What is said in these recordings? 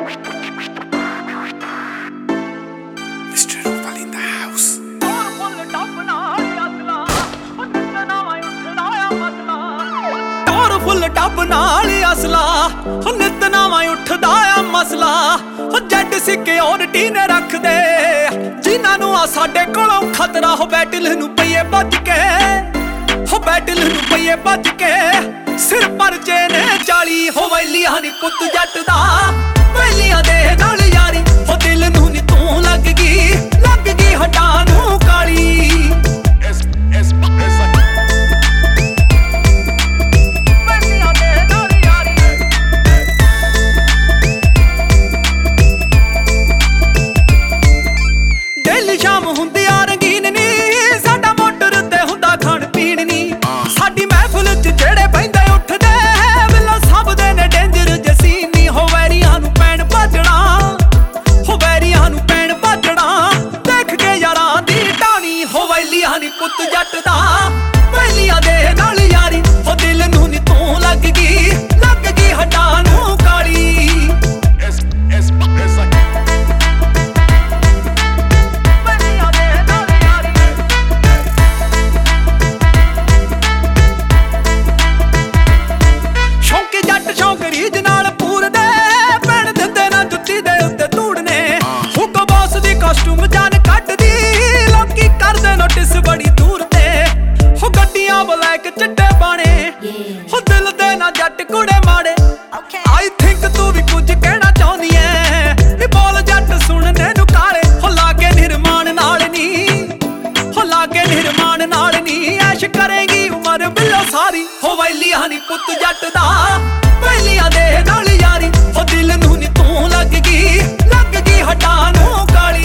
Full tub नाल असला नित नवां उठदा आ मसला जट सिक्योरिटी ने रख दे जिन्हां नूं आ साडे कोलों खतरा हो बैटल नूं पईए भज के हो बैटल नूं पईए भज के सिर पर चेने 40 हो वैलियां नी पुत जट दा वैलियां दे नाल यारी हो दिल नूं नी तूं लग गई हड्डां नूं काली शाम हुंदी आ रंगीन नी साडा मोटर ते हुंदा खाण पीण नी साडी महफिल च जेड़े बहिंदे उठदे विला सब दे ने डेंजर जसीन नी हो वैरियां नूं पैण भजणा हो वैरियां नूं पैण भजणा देख के यारां दी टाणी हो वैलियां नी पुत जट दा वैलियां दे नाल यारी हो दिल नूं नी तूं लग गई हड्डां नूं काली रीज नाल पूरदे पैण दिंदे ना जुत्ती दे उत्ते धूड़ने हुक्म बॉस दी कॉस्ट्यूम जान कटदी लोकी करदे नोटिस बड़ी दूर ते हो गड्डियां ब्लैक चिट्टे बाणे हो दिल दे ना जट कुड़े माड़े आई थिंक तू भी कुछ कहना चाहनी है नी बोल जट सुनने नूं काले हो लागे निर्माण नाल नी हो लागे निर्माण नाल नी ऐश करेगी उमर बिलो सारी हो वैलियां नी पुत जट दा वैलियां दे नाल यारी हो दिल नूं नी तूं लग गई हड्डां नूं काली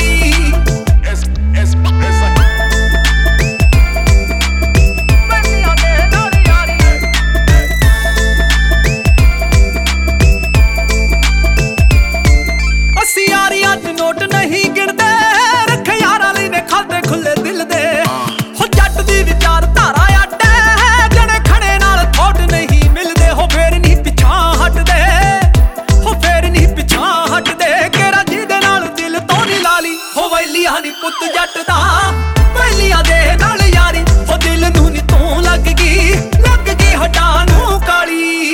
अस्सी यारियां च नोट नहीं गिणदे रखे यारां लई ने खाते खुले दिल दे हो जट दी विचारधारा अड्ड है जने खड़े नाल थोट नहीं मिलदे हो फेर नी हो वैलियां नी पुत जट दा वैलियां दे नाल यारी हो दिल नूं नी तूं लग गई हड्डां नूं काली।